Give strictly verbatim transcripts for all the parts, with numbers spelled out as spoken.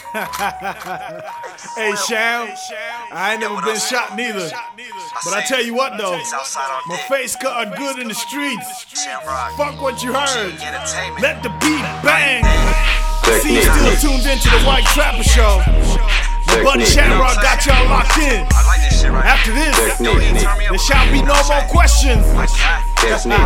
Hey, Sham, I ain't never been shot neither. But I tell you what though, my face cut good in the streets. Fuck what you heard. Let the beat bang. See you still tuned into the White Trapper Show. My buddy Shamrock got y'all locked in. After this, there shall be no more questions. It's a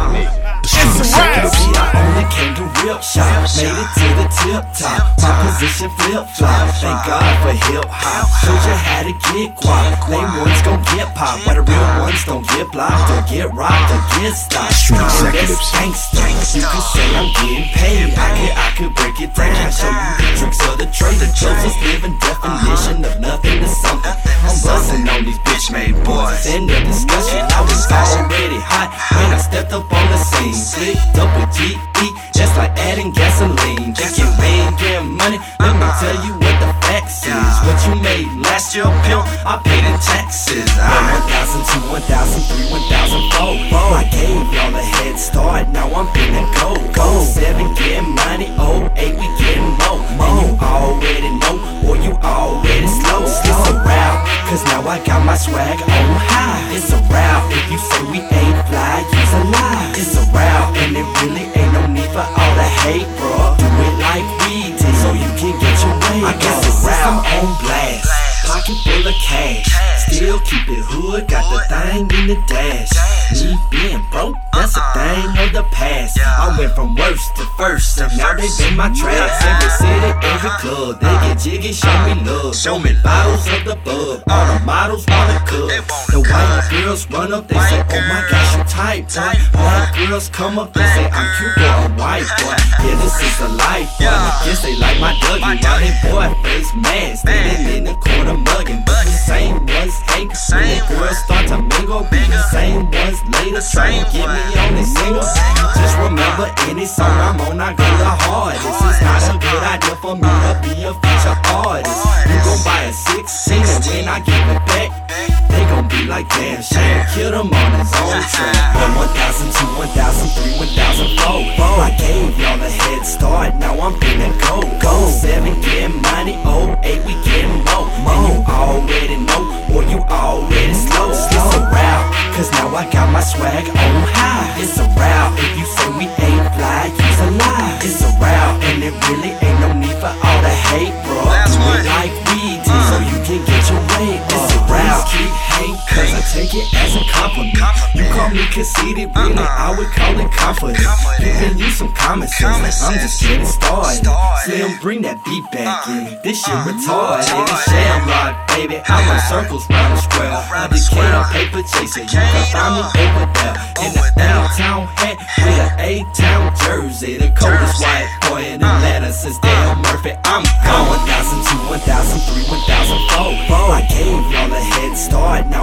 rap. I only came to rip shop, made it to the tip top. My position flip flop. Thank God for hip hop. Shows you how to get guap. Lame ones gon' get pop, while the real ones don't get blocked, don't get rocked, don't get stopped. Street executives. Gangsta. You can say I'm getting paid. I could, I could break it down, show you the tricks of the trade. The closest living definition of nothing to something. I'm busting on these bitch-made boys. End of discussion. I was already hot when I stepped up on the scene. Flicked up with G E, just like adding gasoline. Just get paid, get money. Let me tell you what the facts is. What you made last year, pimp, I paid in taxes. one thousand two, one thousand three, one thousand four. I gave y'all a head start, now I'm finna go. Go seven, getting money. Oh eight, we getting low. And you already know, or you already slow. It's a route, cause now I got my swag on high. It's a route, if you say we ain't fly, you's a lie. It's a route, and it really ain't no need for all the hate, bro. Do it like we did, so you can get your way. I got the route on blast, pocket full of cash. Still keep it hood, got the thing in the dash. Me being broke, that's a thing of the past. I went from worst to first, and now they been my tracks. Every city, every club, they get jiggy, show me love. Show me bottles of the bug, all the models wanna cook. The white girls run up, they say, oh my gosh, you tight, boy. Black girls come up, they say, I'm cute, boy, I'm white, boy. Yeah, this is a life, boy. Guess they like my Dougie, now they boy face mask. Standing in the corner mugging, but the same ones hate. When the girls start to mingle, be the same ones later trying to get me on this single. Just remember, any song I'm on, I go the hardest. It's not a good idea for me to be a feature artist. You gon' buy a sixteen, and when I give it back, they gon' be like, damn, Sham killed him on his own track. From one thousand two, one thousand three, one thousand four, I gave y'all a head start, now I'm finna go. Go seven, getting money. Oh eight, we getting low. And you already know, or you already slow. It's a route, cause now I got my swag on high. It's a route, if you say we ain't fly, you's a lie. It's a route, and it really ain't no need for all the hate, bro. Do it like we did, so you can get your way. It's a route, keep hate, cause I take it as a compliment. You call me conceited, really, I would call it confident. Giving you some common sense, I'm just getting started. Slim, bring that beat back in, this shit retarded. It's Shamrock, baby, I run circles round the square. I'm the Decatur paper chaser, you can find me over there. In the A-Town hat, with an A-Town jersey. The coldest white boy in Atlanta since Dale Murphy. I'm gone. one thousand two, one thousand three, one thousand four. I gave y'all a head start, now